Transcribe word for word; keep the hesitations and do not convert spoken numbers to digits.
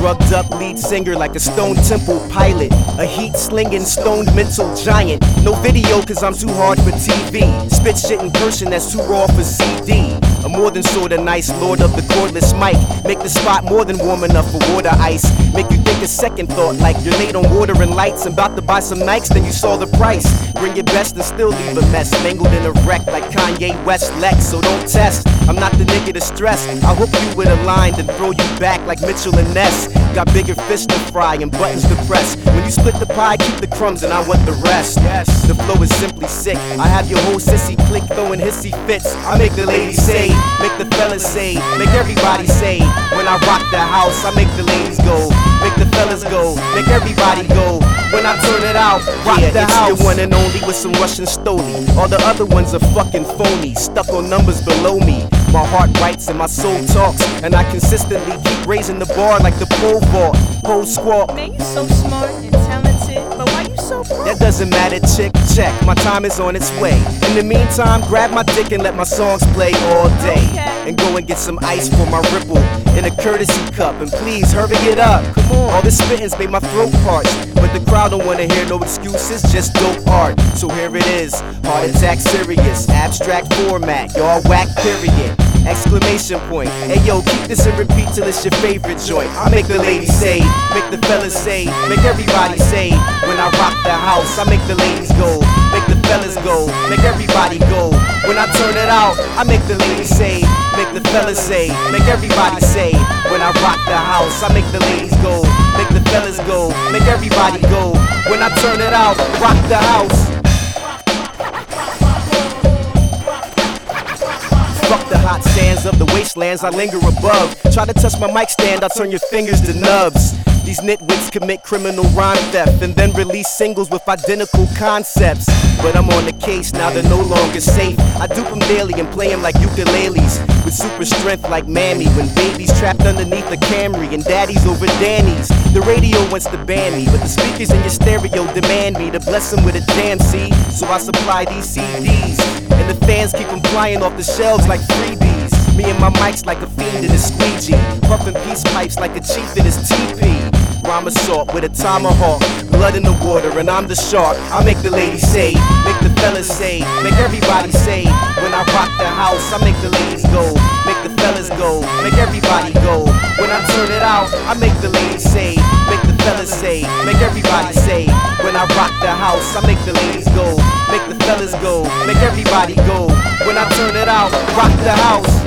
drugged up lead singer like a Stone Temple pilot, a heat slinging stoned mental giant. No video cause I'm too hard for T V. Spit shit in person that's too raw for C D. A more than sorta nice lord of the cordless mic. Make the spot more than warm enough for water ice. Make you think a second thought like you're late on water and lights. And about to buy some Nikes, then you saw the price. Bring your best and still leave a mess. Mangled in a wreck like Kanye West Lex. So don't test, I'm not the nigga to stress. I'll hook you with a line then throw you back like Mitchell and Ness. Got bigger fish to fry and buttons to press. When you split the pie, keep the crumbs and I want the rest. Yes, the flow is simply sick. I have your whole sissy clique throwing hissy fits. I make the ladies say, make the fellas say, make everybody say. When I rock the house, I make the ladies go, make the fellas go, make everybody go. When I turn it out, rock yeah, the it's house. Your one and only with some Russian stoli. All the other ones are fucking phony, stuck on numbers below me. My heart writes and my soul talks, and I consistently keep raising the bar like the pole vault. Pole squawk. Man, you so smart and talented, but why you so broke? That doesn't matter, chick, check. My time is on its way. In the meantime, grab my dick and let my songs play all day. Okay. And go and get some ice for my ripple in a courtesy cup. And please, hurry it up. Come on. All this spitting's made my throat parch, but the crowd don't wanna hear no excuses, just dope art. So here it is, heart attack serious, abstract format, y'all whack period. Exclamation point. Hey yo, keep this and repeat till it's your favorite joint. I make the ladies say, make the fellas say, make everybody say. When I rock the house, I make the ladies go, make the fellas go, make everybody go. When I turn it out, I make the ladies say, make the fellas say, make everybody say. When I rock the house, I make the ladies go, make the fellas go, make everybody go. When I turn it out, rock the house. Fuck the hot sands of the wastelands, I linger above. Try to touch my mic stand, I turn your fingers to nubs. These nitwits commit criminal rhyme theft and then release singles with identical concepts. But I'm on the case, now they're no longer safe. I dupe them daily and play them like ukuleles with super strength like Mammy. When baby's trapped underneath a Camry and daddy's over Danny's. The radio wants to ban me, but the speakers in your stereo demand me to bless them with a jam, see? So I supply these C Ds, and the fans keep them flying off the shelves like freebies. Me and my mics like a fiend in a squeegee, puffin' peace pipes like a chief in his teepee. Rhyme assault with a tomahawk, blood in the water and I'm the shark. I make the ladies say, make the fellas say, make everybody say. When I rock the house, I make the ladies go, make the fellas go, make everybody go. When I turn it out, I make the ladies say, make the fellas say, make everybody say. When I rock the house, I make the ladies go, make the fellas go, make everybody go. When I turn it out, rock the house.